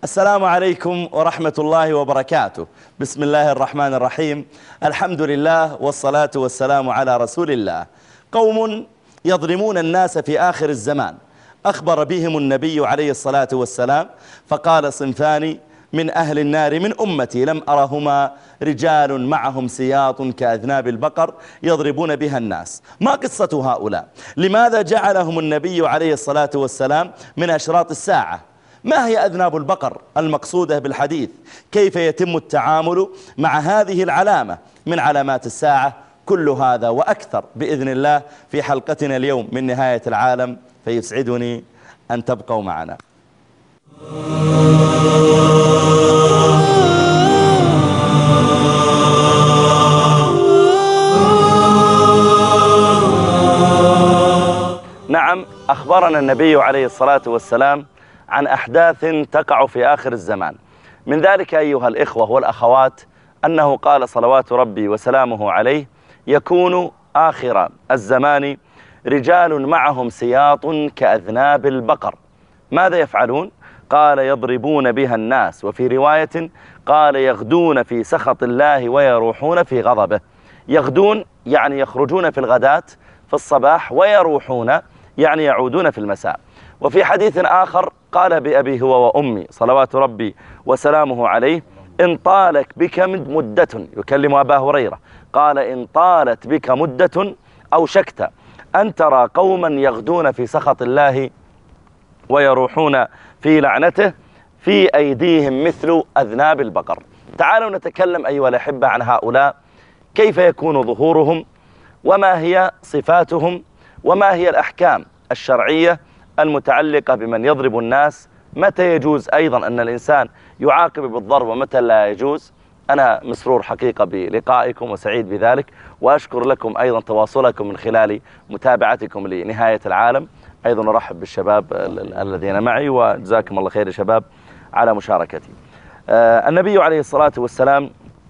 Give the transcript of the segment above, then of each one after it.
السلام عليكم ورحمة الله وبركاته. بسم الله الرحمن الرحيم. الحمد لله والصلاة والسلام على رسول الله. قوم يظلمون الناس في آخر الزمان أخبر بهم النبي عليه الصلاة والسلام فقال: صنفان من أهل النار من أمتي لم أرهما، رجال معهم سياط كأذناب البقر يضربون بها الناس. ما قصة هؤلاء؟ لماذا جعلهم النبي عليه الصلاة والسلام من أشراط الساعة؟ ما هي أذناب البقر المقصودة بالحديث؟ كيف يتم التعامل مع هذه العلامة من علامات الساعة؟ كل هذا وأكثر بإذن الله في حلقتنا اليوم من نهاية العالم، فيسعدني أن تبقوا معنا. نعم، أخبرنا النبي عليه الصلاة والسلام عن أحداث تقع في آخر الزمان. من ذلك أيها الإخوة والأخوات أنه قال صلوات ربي وسلامه عليه: يكون آخر الزمان رجال معهم سياط كأذناب البقر. ماذا يفعلون؟ قال: يضربون بها الناس، وفي رواية قال: يغدون في سخط الله ويروحون في غضبه. يغدون يعني يخرجون في الغداة في الصباح، ويروحون يعني يعودون في المساء. وفي حديث آخر قال بأبي هو وأمي صلوات ربي وسلامه عليه: إن طالت بك مدة، يكلم أبا هريرة، قال: إن طالت بك مدة أوشكت أن ترى قوما يغدون في سخط الله ويروحون في لعنته في أيديهم مثل أذناب البقر. تعالوا نتكلم أيها الأحبة عن هؤلاء، كيف يكون ظهورهم، وما هي صفاتهم، وما هي الأحكام الشرعية المتعلقة بمن يضرب الناس، متى يجوز أيضا أن الإنسان يعاقب بالضرب ومتى لا يجوز. أنا مسرور حقيقة بلقائكم وسعيد بذلك، وأشكر لكم أيضا تواصلكم من خلال متابعتكم لنهاية العالم. أيضا أرحب بالشباب الذين معي، وجزاكم الله خير يا شباب على مشاركتي. النبي عليه الصلاة والسلام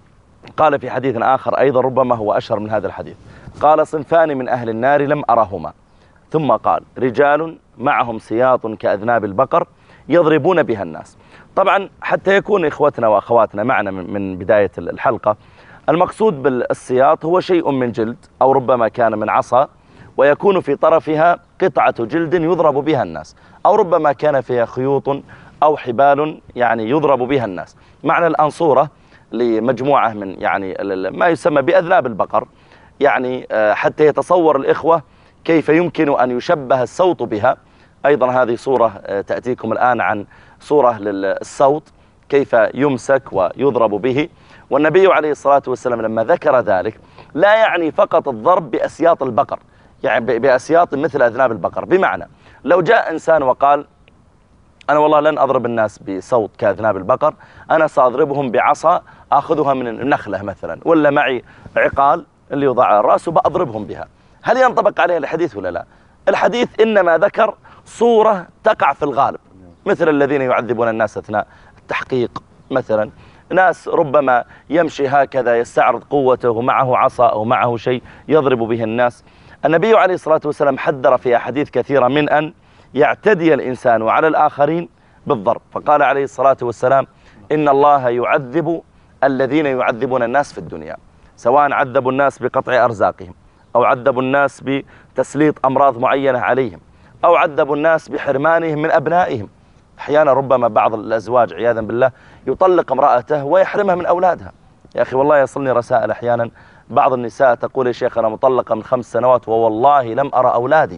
قال في حديث آخر أيضا ربما هو أشهر من هذا الحديث، قال: صنفان من أهل النار لم أرهما، ثم قال: رجال معهم سياط كأذناب البقر يضربون بها الناس. طبعا حتى يكون إخوتنا وأخواتنا معنا من بداية الحلقة، المقصود بالسياط هو شيء من جلد، أو ربما كان من عصا، ويكون في طرفها قطعة جلد يضرب بها الناس، أو ربما كان فيها خيوط أو حبال يعني يضرب بها الناس. معنى الأنصورة لمجموعة من يعني ما يسمى بأذناب البقر، يعني حتى يتصور الإخوة كيف يمكن أن يشبه الصوت بها. أيضا هذه صورة تأتيكم الآن عن صورة للصوت كيف يمسك ويضرب به. والنبي عليه الصلاة والسلام لما ذكر ذلك لا يعني فقط الضرب بأسياط البقر، يعني بأسياط مثل أذناب البقر، بمعنى لو جاء إنسان وقال: أنا والله لن أضرب الناس بصوت كأذناب البقر، أنا سأضربهم بعصا أخذها من النخلة مثلا، ولا معي عقال اللي يوضع على الرأس وبأضربهم بها، هل ينطبق عليه الحديث ولا لا؟ الحديث إنما ذكر صورة تقع في الغالب، مثل الذين يعذبون الناس أثناء التحقيق مثلا، ناس ربما يمشي هكذا يستعرض قوته ومعه عصا أو معه شيء يضرب به الناس. النبي عليه الصلاة والسلام حذر في أحاديث كثيرة من أن يعتدي الإنسان على الآخرين بالضرب، فقال عليه الصلاة والسلام: إن الله يعذب الذين يعذبون الناس في الدنيا، سواء عذبوا الناس بقطع أرزاقهم، أو عذبوا الناس بتسليط أمراض معينة عليهم، أو عذبوا الناس بحرمانهم من أبنائهم. أحيانا ربما بعض الأزواج عياذا بالله يطلق امرأته ويحرمها من أولادها. يا أخي والله يصلني رسائل أحيانا بعض النساء تقول: يا شيخ أنا مطلقة من 5 سنوات ووالله لم أرى أولادي،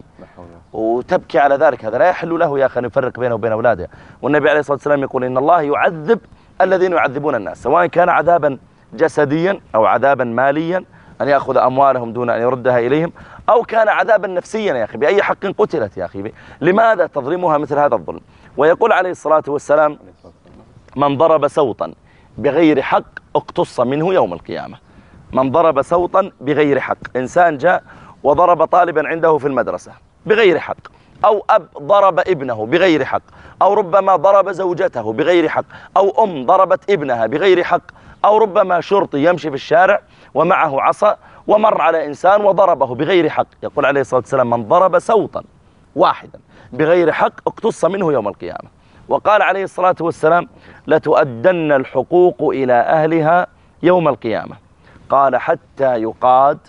وتبكي على ذلك. هذا لا يحل له يا أخي أن يفرق بينه وبين أولادها. والنبي عليه الصلاة والسلام يقول: إن الله يعذب الذين يعذبون الناس، سواء كان عذابا جسديا أو عذابا ماليا أن يأخذ أموالهم دون أن يردها إليهم، أو كان عذابا نفسيا. يا أخي بأي حق قتلت يا أخي؟ لماذا تظلمها مثل هذا الظلم؟ ويقول عليه الصلاة والسلام: من ضرب صوتا بغير حق اقتص منه يوم القيامة. من ضرب صوتا بغير حق، إنسان جاء وضرب طالبا عنده في المدرسة بغير حق، أو أب ضرب ابنه بغير حق، أو ربما ضرب زوجته بغير حق، أو أم ضربت ابنها بغير حق، أو ربما شرطي يمشي في الشارع ومعه عصا ومر على إنسان وضربه بغير حق. يقول عليه الصلاة والسلام: من ضرب صوتا واحدا بغير حق اقتص منه يوم القيامة. وقال عليه الصلاة والسلام لتؤدن الحقوق إلى أهلها يوم القيامة. قال حتى يقاد،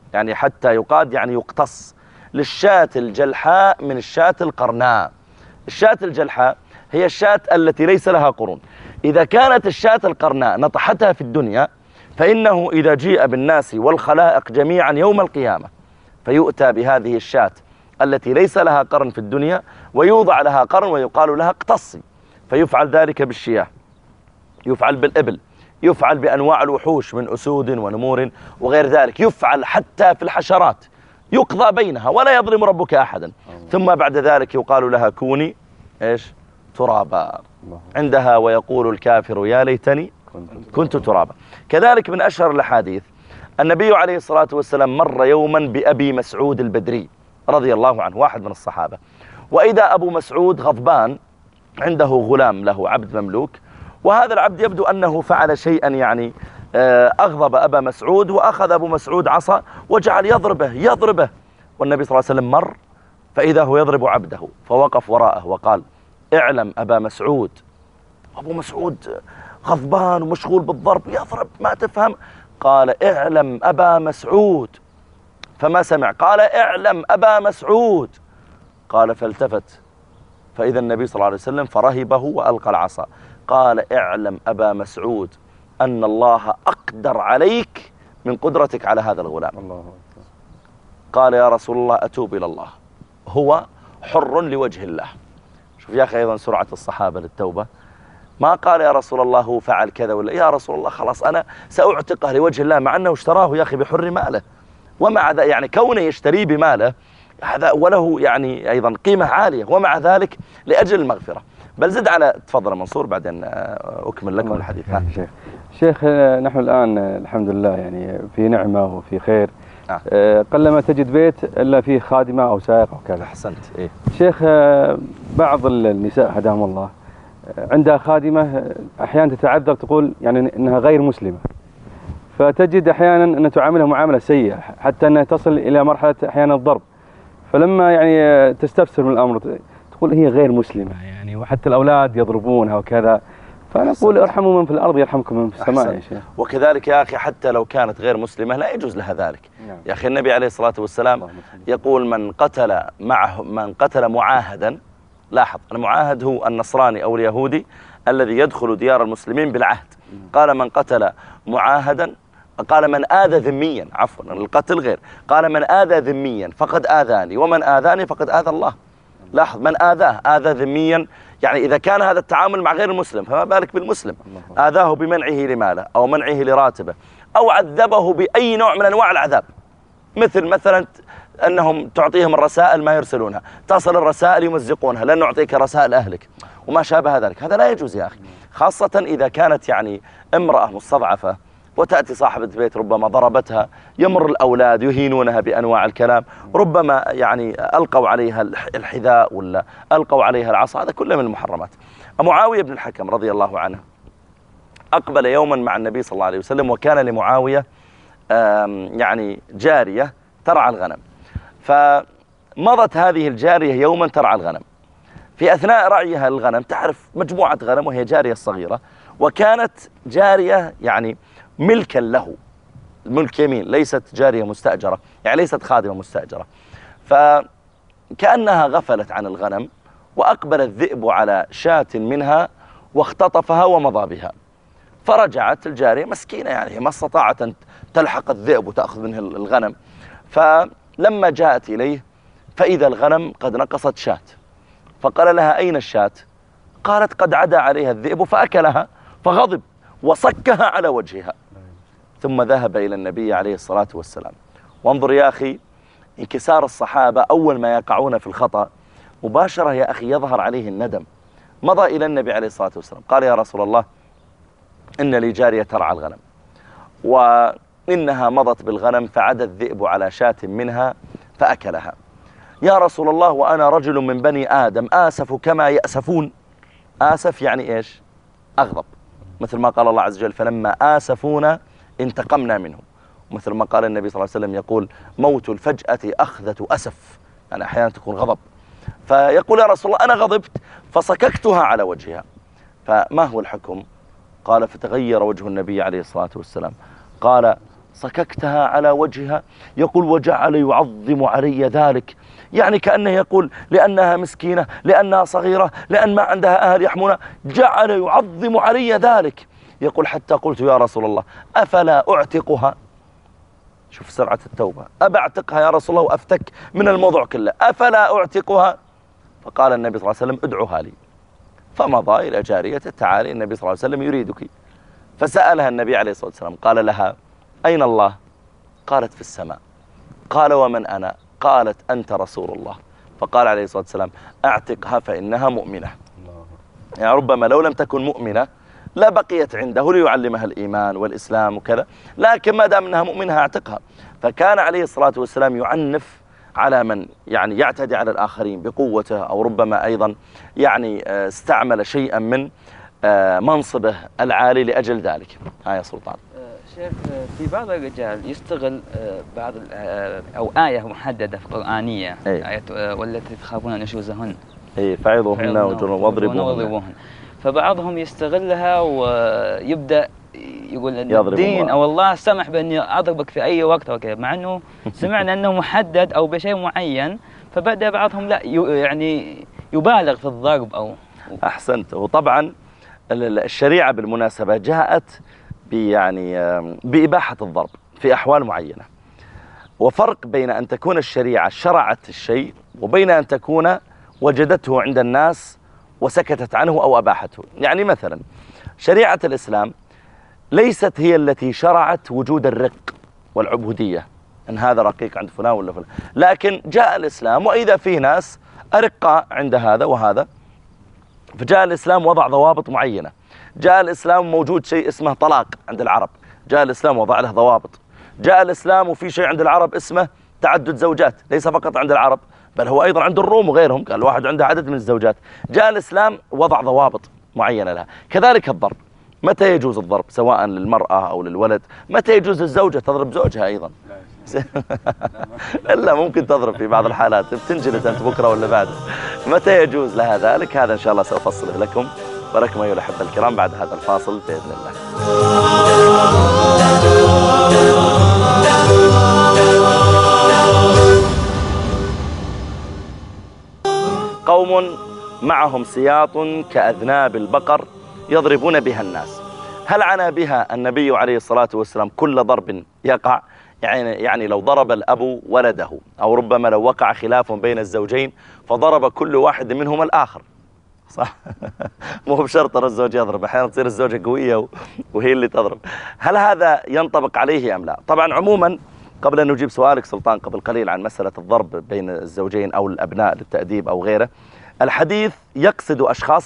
يعني يقتص للشاة الجلحاء من الشاة القرناء. الشاة الجلحاء هي الشاة التي ليس لها قرون. إذا كانت الشاة القرناء نطحتها في الدنيا، فإنه إذا جيء بالناس والخلائق جميعا يوم القيامة فيؤتى بهذه الشاة التي ليس لها قرن في الدنيا ويوضع لها قرن ويقال لها اقتصي، فيفعل ذلك بالشياه، يفعل بالإبل، يفعل بأنواع الوحوش من أسود ونمور وغير ذلك، يفعل حتى في الحشرات، يقضى بينها ولا يظلم ربك أحدا. ثم بعد ذلك يقال لها كوني إيش؟ ترابا عندها، ويقول الكافر يا ليتني كنت ترابا. كذلك من أشهر الأحاديث النبي عليه الصلاة والسلام مر يوما بأبي مسعود البدري رضي الله عنه، واحد من الصحابة، وإذا أبو مسعود غضبان، عنده غلام له عبد مملوك، وهذا العبد يبدو أنه فعل شيئا يعني أغضب أبا مسعود، وأخذ أبو مسعود عصا وجعل يضربه، والنبي صلى الله عليه وسلم مر فإذا هو يضرب عبده، فوقف وراءه وقال اعلم أبا مسعود. أبو مسعود غضبان ومشغول بالضرب، يضرب ما تفهم، قال اعلم أبا مسعود، فما سمع، قال اعلم أبا مسعود، قال فالتفت فإذا النبي صلى الله عليه وسلم فرهبه وألقى العصا، قال اعلم أبا مسعود أن الله أقدر عليك من قدرتك على هذا الغلام. قال يا رسول الله أتوب إلى الله، هو حر لوجه الله. شوف يا أخي أيضا سرعة الصحابة للتوبة، ما قال يا رسول الله هو فعل كذا، ولا يا رسول الله خلاص أنا سأعتقه لوجه الله، مع أنه اشتراه يا أخي بحر ماله، ومع ذا يعني كونه يشتريه بماله هذا وله يعني أيضا قيمة عالية، ومع ذلك لأجل المغفرة. بل زد على، تفضل منصور بعدين أكمل لكم الحديث. شيخ نحن الآن الحمد لله يعني في نعمة وفي خير، قلما تجد بيت إلا فيه خادمة أو سائق أو كذا. أحسنت. إيه؟ شيخ بعض النساء هداهم الله عندها خادمة أحيانا تتعذر، تقول يعني أنها غير مسلمة، فتجد أحيانا أن تعاملها معاملة سيئة حتى أنها تصل إلى مرحلة أحيانا الضرب، فلما يعني تستفسر من الأمر تقول هي غير مسلمة يعني، وحتى الأولاد يضربونها وكذا، فنقول ارحموا من في الأرض يرحمكم من في السماء يا شيخ. وكذلك يا أخي حتى لو كانت غير مسلمة لا يجوز لها ذلك. نعم. يا أخي النبي عليه الصلاة والسلام يقول من قتل معاهدا، لاحظ المعاهد هو النصراني أو اليهودي الذي يدخل ديار المسلمين بالعهد، قال من قتل معاهدا، قال من آذى ذميا، عفوا القتل غير، قال من آذى ذميا فقد آذاني ومن آذاني فقد آذى الله. لاحظ من آذى ذميا، يعني إذا كان هذا التعامل مع غير المسلم فما بالك بالمسلم، آذاه بمنعه لماله أو منعه لراتبه أو عذبه بأي نوع من أنواع العذاب، مثلا أنهم تعطيهم الرسائل ما يرسلونها، تصل الرسائل يمزقونها، لن نعطيك رسائل أهلك وما شابه ذلك، هذا لا يجوز يا أخي، خاصة إذا كانت يعني امرأة مستضعفة وتأتي صاحبة بيت ربما ضربتها، يمر الأولاد يهينونها بأنواع الكلام، ربما يعني ألقوا عليها الحذاء ولا ألقوا عليها العصا، هذا كله من المحرمات. معاوية بن الحكم رضي الله عنه أقبل يوما مع النبي صلى الله عليه وسلم، وكان لمعاوية يعني جارية ترعى الغنم، فمضت هذه الجارية يوما ترعى الغنم، في أثناء رعيها الغنم تعرف مجموعة غنم وهي جارية صغيرة، وكانت جارية يعني ملكا له، ملك يمين، ليست جارية مستأجرة، يعني ليست خادمة مستأجرة، فكأنها غفلت عن الغنم، وأقبل الذئب على شاة منها واختطفها ومضى بها، فرجعت الجارية مسكينة يعني ما استطاعت أن تلحق الذئب وتأخذ منه الغنم، فلما جاءت إليه فإذا الغنم قد نقصت شاة، فقال لها أين الشاة؟ قالت قد عدا عليها الذئب فأكلها، فغضب وصكها على وجهها، ثم ذهب إلى النبي عليه الصلاة والسلام. وانظر يا أخي انكسار الصحابة، أول ما يقعون في الخطأ مباشرة يا أخي يظهر عليه الندم، مضى إلى النبي عليه الصلاة والسلام قال يا رسول الله إن لي جارية ترعى الغنم، وإنها مضت بالغنم فعدا الذئب على شاة منها فأكلها، يا رسول الله وأنا رجل من بني آدم آسف كما يأسفون. آسف يعني إيش؟ أغضب، مثل ما قال الله عز وجل فلما آسفونا انتقمنا منهم، مثل ما قال النبي صلى الله عليه وسلم يقول موت الفجأة أخذة أسف، يعني أحيانا تكون غضب، فيقول يا رسول الله أنا غضبت فصككتها على وجهها، فما هو الحكم؟ قال فتغير وجه النبي عليه الصلاة والسلام، قال صككتها على وجهها؟ يقول وجعل يعظم علي ذلك، يعني كأنه يقول لأنها مسكينة، لأنها صغيرة، لأن ما عندها أهل يحمونها، جعل يعظم علي ذلك. يقول حتى قلت يا رسول الله أفلا أعتقها؟ شوف سرعة التوبة، أبى أعتقها يا رسول الله وأفتك من الموضوع كله، أفلا أعتقها؟ فقال النبي صلى الله عليه وسلم ادعوها لي. فمضى إلى جاريته تعالي النبي صلى الله عليه وسلم يريدك. فسألها النبي عليه الصلاة والسلام قال لها أين الله؟ قالت في السماء. قال ومن أنا؟ قالت أنت رسول الله. فقال عليه الصلاة والسلام أعتقها فإنها مؤمنة. يعني ربما لو لم تكن مؤمنة لا بقيت عنده ليعلمها الإيمان والإسلام وكذا، لكن ما دام أنها مؤمنة أعتقها. فكان عليه الصلاة والسلام يعنف على من يعني يعتدي على الآخرين بقوته، أو ربما أيضا يعني استعمل شيئا من منصبه العالي لأجل ذلك. يا سلطان. شيخ، في بعض الرجال يستغل بعض أو آية محددة قرآنية، آية والتي تخافون نشوزهن فعظوهن واضربوهن، فبعضهم يستغلها ويبدأ يقول أن الدين أو الله سمح بأني أضربك في أي وقت وكذا، مع أنه سمعنا أنه محدد أو بشيء معين، فبدأ بعضهم لا يعني يبالغ في الضرب أو أحسنت. وطبعا الشريعة بالمناسبة جاءت بإباحة الضرب في أحوال معينة، وفرق بين أن تكون الشريعة شرعت الشيء وبين أن تكون وجدته عند الناس وسكتت عنه أو أباحته. يعني مثلا شريعة الإسلام ليست هي التي شرعت وجود الرق والعبودية، أن هذا رقيق عند فلان ولا فلان، لكن جاء الإسلام وإذا فيه ناس أرقاء عند هذا وهذا، فجاء الإسلام وضع ضوابط معينة. جاء الإسلام موجود شيء اسمه طلاق عند العرب، جاء الإسلام وضع له ضوابط. جاء الإسلام وفي شيء عند العرب اسمه تعدد زوجات، ليس فقط عند العرب بل هو أيضا عند الروم وغيرهم، قال الواحد عنده عدد من الزوجات. جاء الإسلام وضع ضوابط معينة لها. كذلك الضرب، متى يجوز الضرب سواء للمرأة أو للولد؟ متى يجوز الزوجة تضرب زوجها أيضا؟ إلا ممكن تضرب في بعض الحالات، بتنجلد أنت بكرة ولا بعد. متى يجوز لها ذلك؟ هذا إن شاء الله سأفصله لكم ولكم أيها الأحبة الكرام بعد هذا الفاصل بإذن الله. قوم معهم سياط كأذناب البقر يضربون بها الناس. هل عنى بها النبي عليه الصلاة والسلام كل ضرب يقع؟ يعني لو ضرب الأب ولده، أو ربما لو وقع خلاف بين الزوجين فضرب كل واحد منهما الآخر، صح؟ مو بشرط ترى الزوج يضرب، أحيانا تصير الزوجة قوية وهي اللي تضرب. هل هذا ينطبق عليه أم لا؟ طبعا عموما قبل أن نجيب سؤالك سلطان قبل قليل عن مسألة الضرب بين الزوجين أو الأبناء للتأديب أو غيره، الحديث يقصد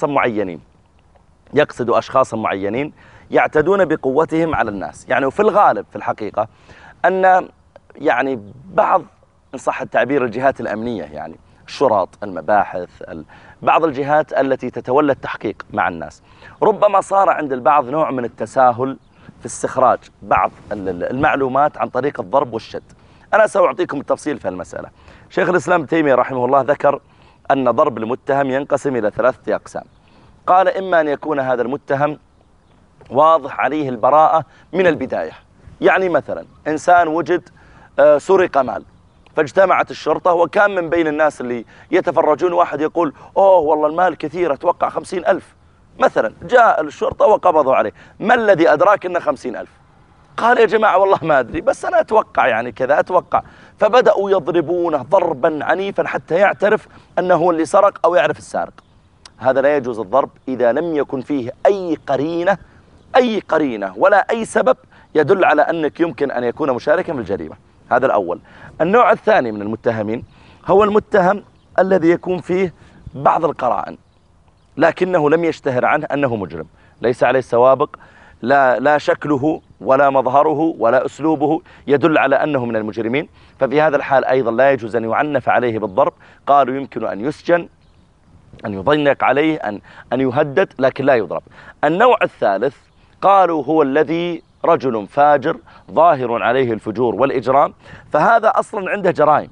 أشخاصا معينين يعتدون بقوتهم على الناس. يعني وفي الغالب في الحقيقة أن يعني بعض إن صح التعبير الجهات الأمنية، يعني الشرط، المباحث، بعض الجهات التي تتولى التحقيق مع الناس، ربما صار عند البعض نوع من التساهل في استخراج بعض المعلومات عن طريق الضرب والشد. أنا سأعطيكم التفصيل في المسألة. شيخ الإسلام ابن تيمية رحمه الله ذكر أن ضرب المتهم ينقسم إلى 3 أقسام. قال إما أن يكون هذا المتهم واضح عليه البراءة من البداية، يعني مثلا إنسان وجد سرق مال فاجتمعت الشرطة، وكان من بين الناس اللي يتفرجون واحد يقول أوه والله المال كثير أتوقع 50,000 مثلا. جاء الشرطة وقبضوا عليه، ما الذي أدراك إنه 50,000؟ قال يا جماعة والله ما أدري بس أنا أتوقع يعني كذا أتوقع. فبدأوا يضربونه ضربا عنيفا حتى يعترف أنه هو اللي سرق أو يعرف السارق. هذا لا يجوز الضرب إذا لم يكن فيه أي قرينة ولا أي سبب يدل على أنك يمكن أن يكون مشاركا في الجريمة. هذا الأول. النوع الثاني من المتهمين هو المتهم الذي يكون فيه بعض القرائن لكنه لم يشتهر عنه أنه مجرم، ليس عليه سوابق، لا شكله ولا مظهره ولا أسلوبه يدل على أنه من المجرمين. ففي هذا الحال أيضا لا يجوز أن يعنف عليه بالضرب. قالوا يمكن أن يسجن، أن يضيق عليه، أن يهدد، لكن لا يضرب. النوع الثالث قالوا هو الذي رجل فاجر ظاهر عليه الفجور والإجرام، فهذا أصلا عنده جرائم،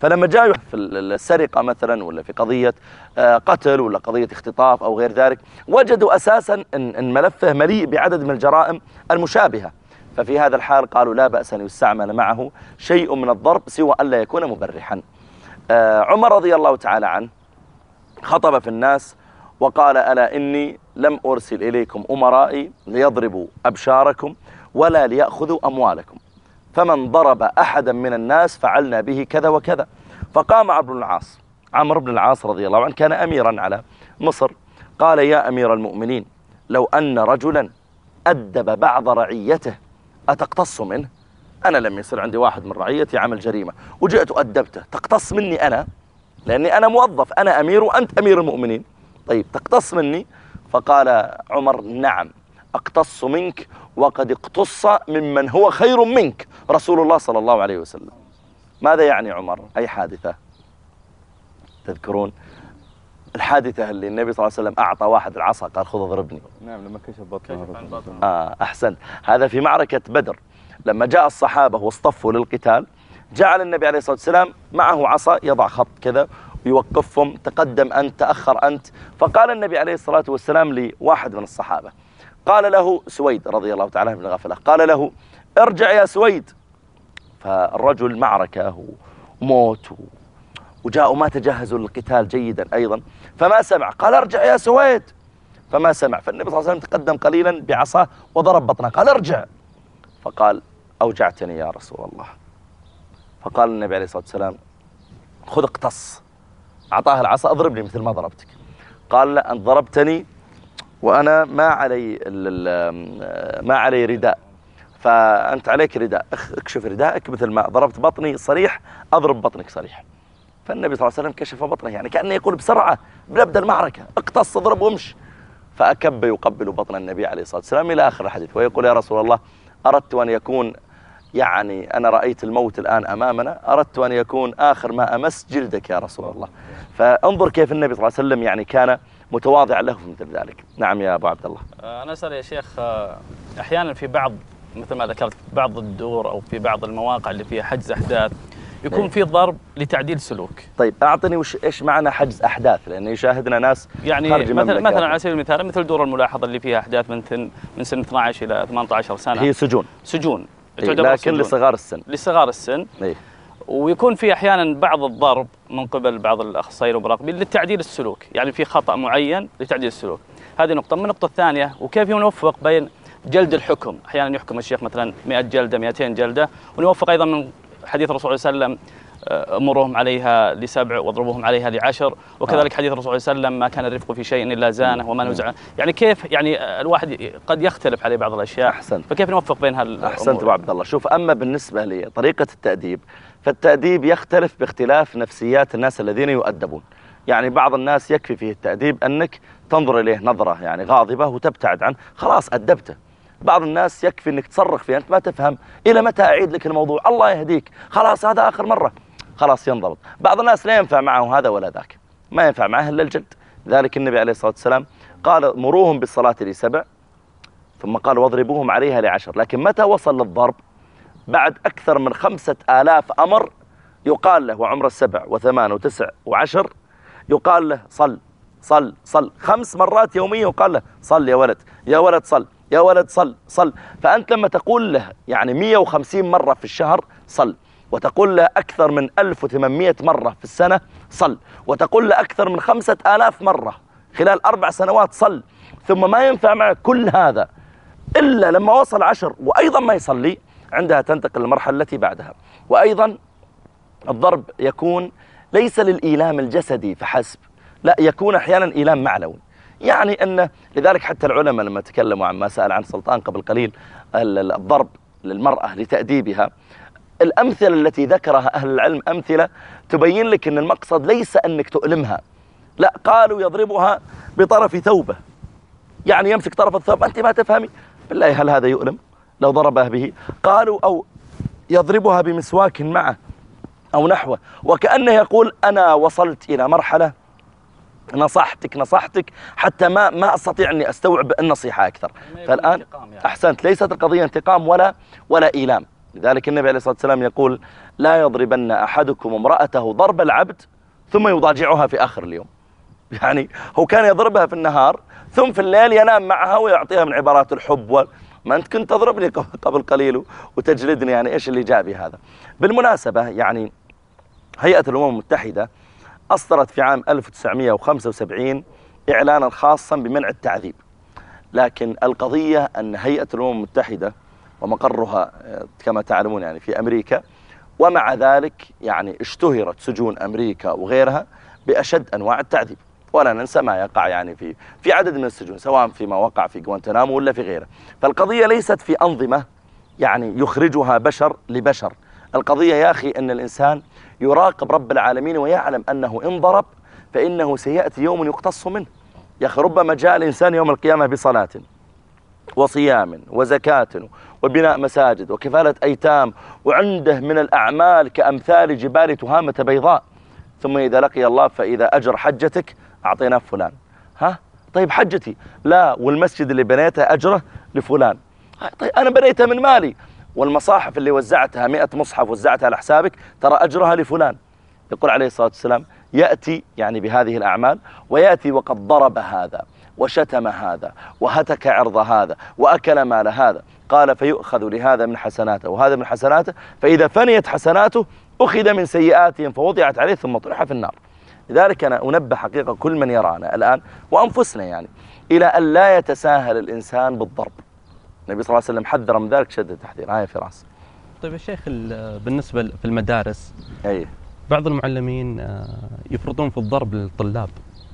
فلما جاءوا في السرقة مثلا ولا في قضية قتل ولا قضية اختطاف أو غير ذلك، وجدوا أساسا أن ملفه مليء بعدد من الجرائم المشابهة، ففي هذا الحال قالوا لا بأس أن يستعمل معه شيء من الضرب سوى أن لا يكون مبرحا. عمر رضي الله تعالى عنه خطب في الناس وقال ألا إني لم أرسل إليكم أمرائي ليضربوا أبشاركم ولا ليأخذوا أموالكم، فمن ضرب أحدا من الناس فعلنا به كذا وكذا. فقام عمرو بن العاص رضي الله عنه كان أميرا على مصر، قال يا أمير المؤمنين لو أن رجلا أدب بعض رعيته أتقتص منه؟ أنا لم يصير عندي واحد من رعيتي عمل جريمة وجئت أدبته، تقتص مني أنا؟ لأني أنا موظف، أنا أمير وأنت أمير المؤمنين، طيب تقتص مني؟ فقال عمر نعم أقتص منك وقد اقتص ممن هو خير منك رسول الله صلى الله عليه وسلم. ماذا يعني عمر؟ أي حادثة تذكرون الحادثة اللي النبي صلى الله عليه وسلم أعطى واحد العصا قال خذ اضربني؟ نعم لما كشف بطنه. أحسنت. هذا في معركة بدر لما جاء الصحابة واصطفوا للقتال، جعل النبي عليه الصلاة والسلام معه عصا يضع خط كذا ويوقفهم، تقدم أنت تأخر أنت. فقال النبي عليه الصلاة والسلام لواحد من الصحابة، قال له سويد رضي الله تعالى عنه بن غفلة، قال له ارجع يا سويد. فالرجل معركة وموت وجاءوا ما تجهزوا للقتال جيدا أيضا، فما سمع، قال ارجع يا سويد، فما سمع. فالنبي صلى الله عليه وسلم تقدم قليلا بعصاه وضرب بطنه، قال ارجع، فقال أوجعتني يا رسول الله. فقال النبي عليه الصلاة والسلام خذ اقتص، أعطاه العصا اضربني مثل ما ضربتك. قال لا أنت ضربتني وأنا ما علي رداء، فأنت عليك رداء، اكشف رداءك مثل ما ضربت بطني صريح أضرب بطنك صريح. فالنبي صلى الله عليه وسلم كشف بطنه، يعني كأنه يقول بسرعة بنبدأ المعركة اقتص اضرب وامش. فأكب يقبل بطن النبي عليه الصلاة والسلام إلى آخر الحديث ويقول يا رسول الله أردت أن يكون، يعني أنا رأيت الموت الآن أمامنا، أردت أن يكون آخر ما أمس جلدك يا رسول الله. فانظر كيف النبي صلى الله عليه وسلم يعني كان متواضع له في مثل ذلك. نعم يا أبو عبد الله. أنا أسأل يا شيخ، أحيانا في بعض مثل ما ذكرت في بعض الدور أو في بعض المواقع اللي فيها حجز أحداث يكون في ضرب لتعديل سلوك. طيب أعطني إيش معنى حجز أحداث، لأن يشاهدنا ناس يعني مثلا على سبيل المثال مثل دور الملاحظة اللي فيها أحداث من سن 12 إلى 18 سنة، هي سجون لكن لصغار السن. ويكون في أحيانا بعض الضرب من قبل بعض الأخصائيين والمراقبين للتعديل السلوك، يعني في خطأ معين لتعديل السلوك. هذه نقطة. من النقطة الثانية وكيف نوفق بين جلد الحكم، أحيانا يحكم الشيخ مثلا 100 جلدة 200 جلدة، ونوفق أيضا من حديث الرسول صلى الله عليه وسلم أمرهم عليها ل7 واضربوهم عليها ل10، وكذلك حديث الرسول صلى الله عليه وسلم ما كان الرفق في شيء إلا زانه وما نزع. يعني كيف يعني الواحد قد يختلف عليه بعض الأشياء. أحسنت. فكيف نوفق بين هالأمور؟ أحسنت أبو عبد الله. شوف، أما بالنسبة لطريقة التأديب فالتأديب يختلف باختلاف نفسيات الناس الذين يؤدبون. يعني بعض الناس يكفي فيه التأديب أنك تنظر إليه نظرة يعني غاضبة وتبتعد عنه، خلاص أدبته. بعض الناس يكفي أنك تصرخ فيه، أنت ما تفهم، إلى متى أعيد لك الموضوع، الله يهديك، خلاص هذا آخر مرة، خلاص ينضبط. بعض الناس لا ينفع معه هذا ولا ذاك، ما ينفع معه إلا الجلد. ذلك النبي عليه الصلاة والسلام قال مروهم بالصلاة ل7 ثم قال واضربوهم عليها ل10. لكن متى وصل للضرب؟ بعد أكثر من 5000 أمر يقال له، وعمر 7 و8 و9 و10 يقال له صل صل صل 5 مرات يوميا، يقال له صل يا ولد، يا ولد صل، يا ولد صل صل. فأنت لما تقول له يعني 150 مرة في الشهر صل، وتقول له أكثر من 1800 مرة في السنة صل، وتقول له أكثر من 5000 مرة خلال 4 سنوات صل، ثم ما ينفع معك كل هذا إلا لما وصل 10 وأيضا ما يصلي، عندها تنتقل للمرحلة التي بعدها. وأيضا الضرب يكون ليس للإيلام الجسدي فحسب، لا، يكون أحيانا إيلام معنوي. يعني أن لذلك حتى العلماء لما تكلموا عن ما سأل عن سلطان قبل قليل الضرب للمرأة لتأديبها، الأمثلة التي ذكرها أهل العلم أمثلة تبين لك أن المقصد ليس أنك تؤلمها، لا، قالوا يضربها بطرف ثوبه، يعني يمسك طرف الثوب، أنت ما تفهمي بالله هل هذا يؤلم لو ضربها به؟ قالوا أو يضربها بمسواك معه أو نحوه، وكأنه يقول أنا وصلت إلى مرحلة نصحتك حتى ما أستطيع أني أستوعب النصيحة أكثر. فالآن أحسنت، ليست القضية انتقام ولا إيلام، لذلك النبي عليه الصلاة والسلام يقول لا يضربن أحدكم امرأته ضرب العبد ثم يضاجعها في آخر اليوم. يعني هو كان يضربها في النهار ثم في الليل ينام معها ويعطيها من عبارات الحب ما أنت كنت تضربني قبل قليل وتجلدني، يعني إيش اللي جاء بهذا؟ بالمناسبة يعني هيئة الأمم المتحدة أصدرت في عام 1975 إعلانا خاصا بمنع التعذيب، لكن القضية أن هيئة الأمم المتحدة ومقرها كما تعلمون يعني في أمريكا، ومع ذلك يعني اشتهرت سجون أمريكا وغيرها بأشد أنواع التعذيب. ولا ننسى ما يقع يعني في عدد من السجون، سواء فيما وقع في غوانتنامو ولا في غيره. فالقضية ليست في أنظمة يعني يخرجها بشر لبشر، القضية يا أخي أن الإنسان يراقب رب العالمين ويعلم أنه إن ضرب فإنه سيأتي يوم يقتص منه. يا أخي ربما جاء الإنسان يوم القيامة بصلاة وصيام وزكاة وبناء مساجد وكفالة أيتام وعنده من الأعمال كأمثال جبال تهامة بيضاء، ثم إذا لقي الله فإذا أجر حجتك أعطيناه فلان. ها طيب حجتي لا، والمسجد اللي بنيته أجره لفلان. طيب أنا بنيته من مالي، والمصاحف اللي وزعتها 100 مصحف وزعتها على حسابك ترى أجرها لفلان. يقول عليه الصلاة والسلام يأتي يعني بهذه الأعمال ويأتي وقد ضرب هذا وشتم هذا وهتك عرض هذا وأكل مال هذا، قال فيؤخذ لهذا من حسناته وهذا من حسناته، فإذا فنيت حسناته أخذ من سيئاتهم فوضعت عليه ثم طرح في النار. لذلك أنا أنبه حقيقة كل من يرانا الآن وأنفسنا يعني إلى أن لا يتساهل الإنسان بالضرب. النبي صلى الله عليه وسلم حذر من ذلك شد التحذير. هاي فراس. طيب يا شيخ، بالنسبة في المدارس أيه؟ بعض المعلمين يفرضون في الضرب للطلاب،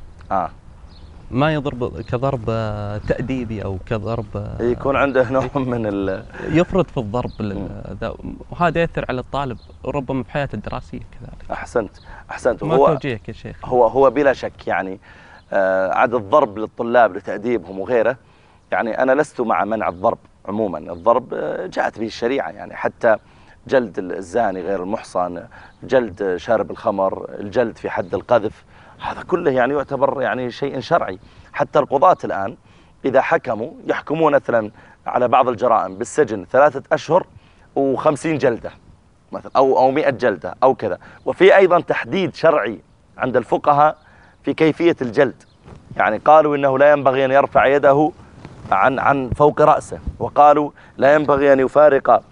ما يضرب كضرب تأديبي أو كضرب يكون عنده نوع من يفرض في الضرب وهذا يأثر على الطالب وربما في حياته الدراسية كذلك. أحسنت. ما توجيهك يا شيخ؟ هو بلا شك يعني عدد الضرب للطلاب لتأديبهم وغيره، يعني أنا لست مع منع الضرب عموما. الضرب جاءت به الشريعة، يعني حتى جلد الزاني غير المحصن، جلد شارب الخمر، الجلد في حد القذف، هذا كله يعني يعتبر يعني شيء شرعي. حتى القضاة الآن إذا حكموا يحكمون مثلا على بعض الجرائم بالسجن 3 أشهر و50 جلدة مثلا أو 100 جلدة أو كذا. وفي أيضا تحديد شرعي عند الفقهاء في كيفية الجلد، يعني قالوا إنه لا ينبغي أن يرفع يده عن فوق رأسه، وقالوا لا ينبغي أن يفارق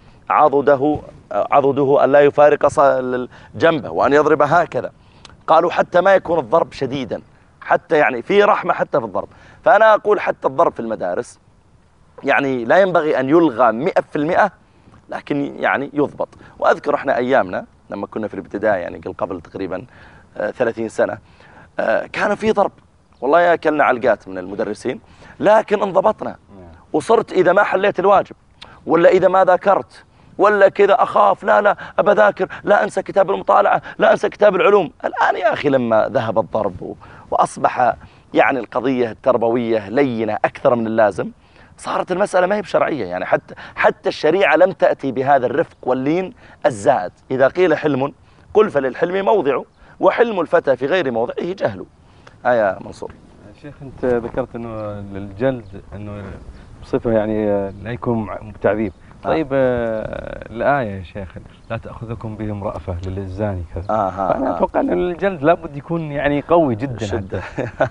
عضده أن لا يفارق جنبه وأن يضرب هكذا. قالوا حتى ما يكون الضرب شديدا، حتى يعني في رحمة حتى في الضرب. فأنا أقول حتى الضرب في المدارس يعني لا ينبغي أن يلغى 100%، لكن يعني يضبط. وأذكر احنا أيامنا لما كنا في الابتدائي يعني قبل تقريبا 30 سنة كان في ضرب، والله ياكلنا علقات من المدرسين، لكن انضبطنا وصرت إذا ما حليت الواجب ولا إذا ما ذاكرت ولا كذا أخاف لا أبى ذاكر، لا أنسى كتاب المطالعة، لا أنسى كتاب العلوم. الآن يا أخي لما ذهب الضرب وأصبح يعني القضية التربوية لينة أكثر من اللازم، صارت المسألة ما هي بشرعية. يعني حتى الشريعة لم تأتي بهذا الرفق واللين الزائد. إذا قيل حلم قل فللحلم موضع، وحلم الفتى في غير موضعه جهل. يا منصور. شيخ أنت ذكرت أنه الجلد أنه بصفة يعني لا يكون تعذيب. طيب الآية يا شيخ لا تأخذكم بهم رأفة للزاني كذا، فأنا أتوقع أن الجلد لابد يكون يعني قوي جدا.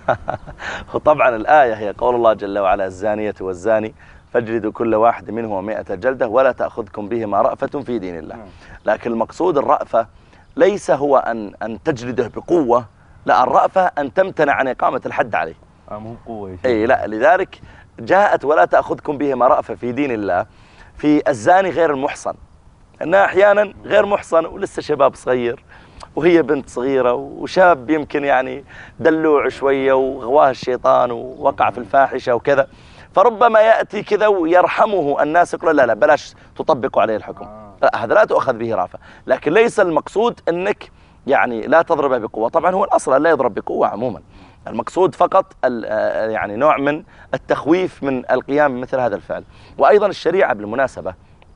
طبعا الآية هي قول الله جل وعلا الزانية والزاني فاجلدوا كل واحد منهما 100 جلدة ولا تأخذكم بهما رأفة في دين الله. لكن المقصود الرأفة ليس هو أن تجلده بقوة، لا، الرأفة أن تمتنع عن إقامة الحد عليه. مو قوة يا شيخ. أي لا، لذلك جاءت ولا تأخذكم بهما رأفة في دين الله في الزاني غير المحصن، أنها أحيانا غير محصن ولسه شباب صغير وهي بنت صغيرة وشاب يمكن يعني دلوع شوية وغواه الشيطان ووقع في الفاحشة وكذا، فربما يأتي كذا ويرحمه الناس يقول لا بلاش تطبقوا عليه الحكم. لا، هذا لا تؤخذ به رأفة. لكن ليس المقصود أنك يعني لا تضربه بقوة، طبعا هو الأصل لا يضرب بقوة عموما، المقصود فقط يعني نوع من التخويف من القيام بمثل هذا الفعل. وأيضا الشريعة بالمناسبة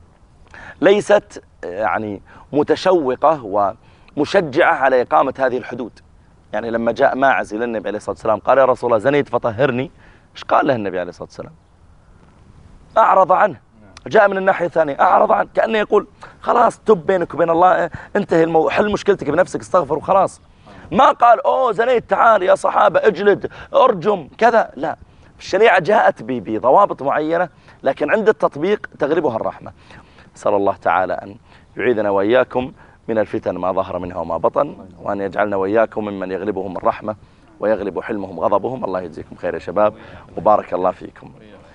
ليست يعني متشوقة ومشجعة على إقامة هذه الحدود. يعني لما جاء ماعز إلى النبي عليه الصلاة والسلام قال يا رسول الله زنيت فطهرني، إيش قال له النبي عليه الصلاة والسلام؟ أعرض عنه، جاء من الناحية الثانية أعرض عنه، كأنه يقول خلاص تب بينك وبين الله، انتهي حل مشكلتك بنفسك، استغفر وخلاص. ما قال أوه زنيت تعال يا صحابة اجلد ارجم كذا، لا. الشريعة جاءت بضوابط معينة، لكن عند التطبيق تغلبها الرحمة. أسأل الله تعالى أن يعيذنا وإياكم من الفتن ما ظهر منها وما بطن، وأن يجعلنا وإياكم ممن يغلبهم الرحمة ويغلب حلمهم غضبهم. الله يجزيكم خير يا شباب، وبارك الله فيكم.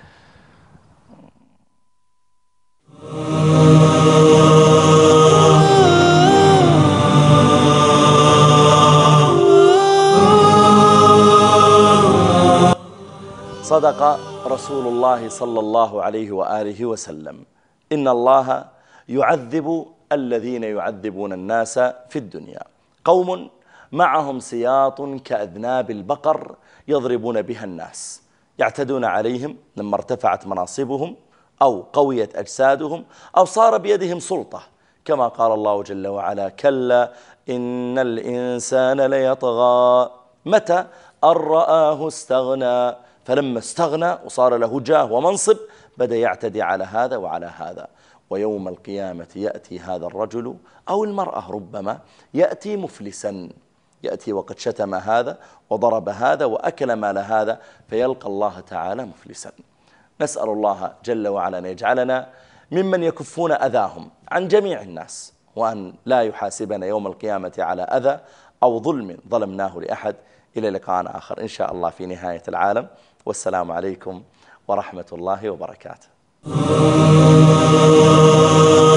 صدق رسول الله صلى الله عليه وآله وسلم: إن الله يعذب الذين يعذبون الناس في الدنيا، قوم معهم سياط كأذناب البقر يضربون بها الناس، يعتدون عليهم لما ارتفعت مناصبهم أو قويت أجسادهم أو صار بيدهم سلطة، كما قال الله جل وعلا: كلا إن الإنسان ليطغى متى أن رآه استغنى، فلما استغنى وصار له جاه ومنصب بدأ يعتدي على هذا وعلى هذا. ويوم القيامة يأتي هذا الرجل أو المرأة ربما يأتي مفلسا، يأتي وقد شتم هذا وضرب هذا وأكل مال هذا، فيلقى الله تعالى مفلسا. نسأل الله جل وعلا أن يجعلنا ممن يكفون أذاهم عن جميع الناس، وأن لا يحاسبنا يوم القيامة على أذى أو ظلم ظلمناه لأحد. إلى لقاء آخر إن شاء الله في نهاية العالم، والسلام عليكم ورحمة الله وبركاته.